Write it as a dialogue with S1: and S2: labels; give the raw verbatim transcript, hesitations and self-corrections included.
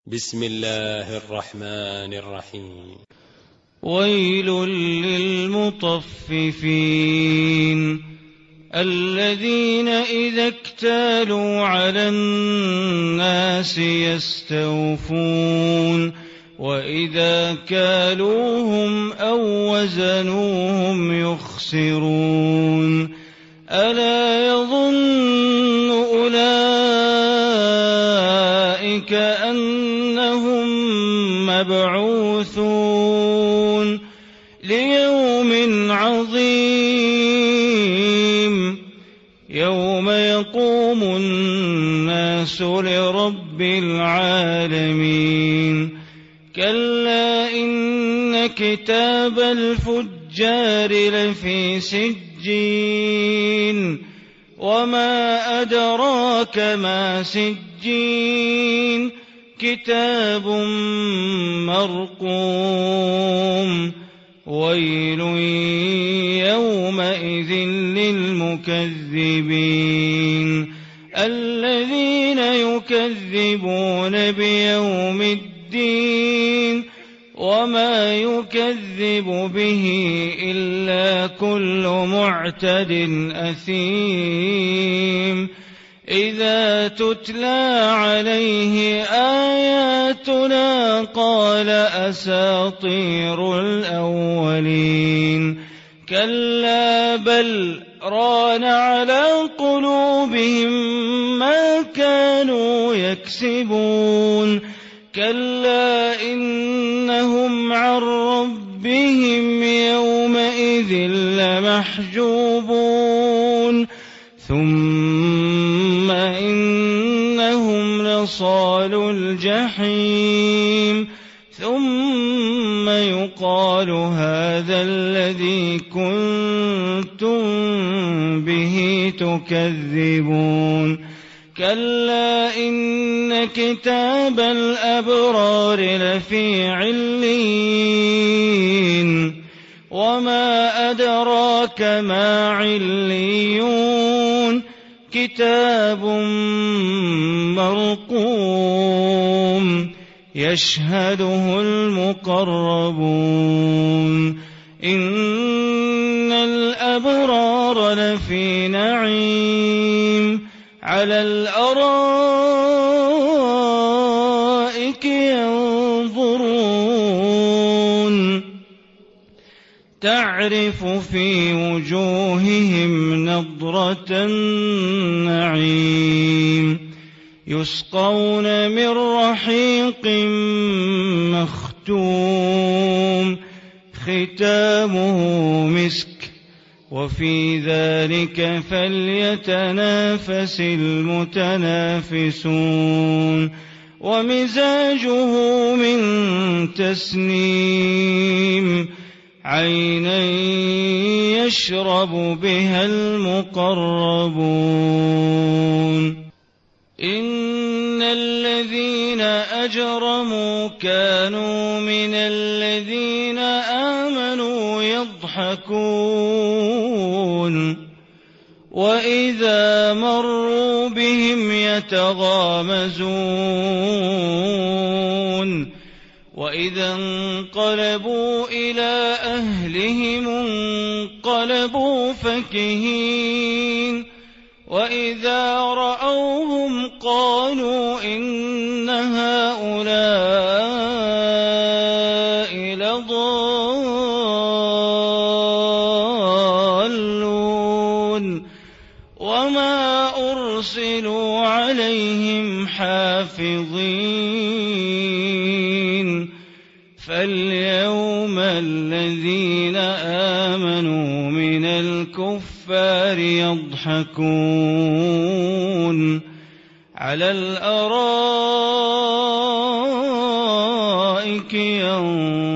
S1: بسم الله الرحمن الرحيم.
S2: ويل للمطففين الذين إذا اكتالوا على الناس يستوفون وإذا كالوهم أو وزنوهم يخسرون ألا يظن أولئك أنهم مبعوثون ليوم عظيم يوم يقوم الناس لرب العالمين كلا إن كتاب الفجار لفي سجين وما أدراك ما سجين كتاب مرقوم ويل يومئذ للمكذبين الذين يكذبون بيوم الدين وما يكذب به إلا كل معتد أثيم إذا تتلى عليه آياتنا قال أساطير الأولين كلا بل ران على قلوبهم ما كانوا يكسبون كلا إنهم عن ربهم يومئذ لمحجوبون ثم إنهم لصالو الجحيم ثم يقال هذا الذي كنتم به تكذبون كلا إن كتاب الأبرار لفي عليين وما أدراك ما عليون كتاب مرقوم يشهده المقربون إن الأبرار لفي نعيم على الأرائك ينظرون تعرف في وجوههم نضرة النعيم يسقون من رحيق مختوم ختامه مسك وفي ذلك فليتنافس المتنافسون ومزاجه من تسنيم عينا يشرب بها المقربون إن الذين أجرموا كانوا من الذين آمنوا يضحكون وإذا مروا بهم يتغامزون وإذا انقلبوا إلى أهلهم انقلبوا فكهين وإذا رأوهم قالوا إن هؤلاء لضالون وما أرسلوا عليهم حافظين فاليوم الذين آمنوا من الكفار يضحكون على الأرائك ينظرون